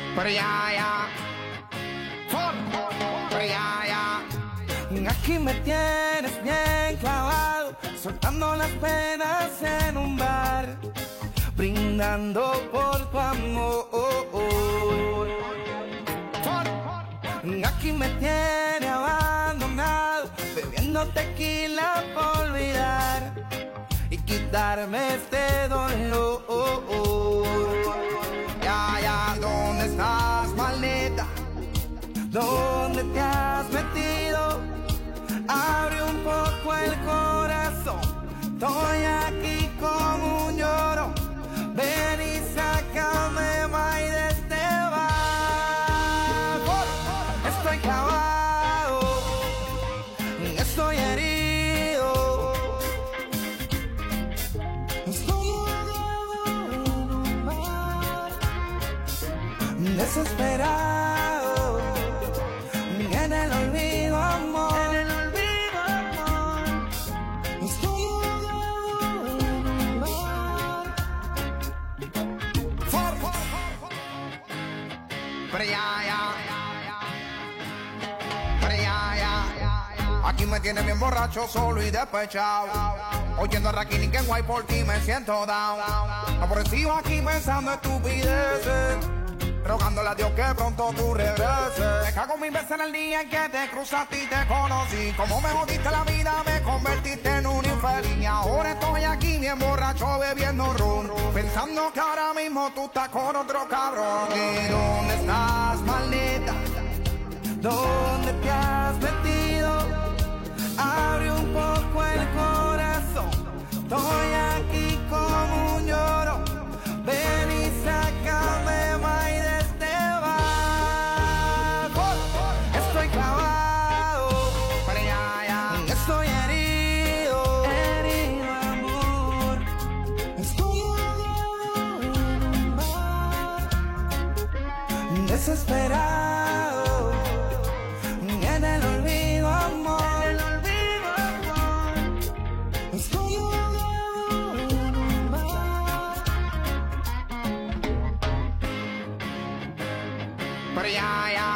Pero ya. Aquí me tienes bien clavado, soltando las penas en un bar, brindando por tu amor. Aquí me tiene abandonado, bebiendo tequila por olvidar y quitarme este dolor. Ya, ¿dónde estás, maldita? ¿Dónde te has metido? Abre un poco el corazón, estoy aquí con un lloro. Ven y sácame, may, de este barco. Estoy clavado, estoy herido, estoy en un mar desesperado, en el olvido, amor. Pero ya. Aquí me tiene bien borracho, solo y despechado, oyendo a Rakim que guay, por ti me siento down. Aborrecido aquí pensando estupideces, rogándole a Dios que pronto tú regreses. Me cago mil veces en el día en que te cruzaste y te conocí. Como me jodiste la vida, me convertiste en un infeliz. Y ahora estoy aquí bien borracho bebiendo ron, pensando que ahora mismo tú estás con otro cabrón. ¿Y dónde estás, maldita? ¿Dónde te has metido? Abre un poco el corazón, estoy aquí con un lloro. Ven y sácame, may, de este barco. Estoy clavado, pero ya. Estoy herido, amor. Estoy en un mar desesperado, en el olvido, amor. Estoy en un mar. Pero ya.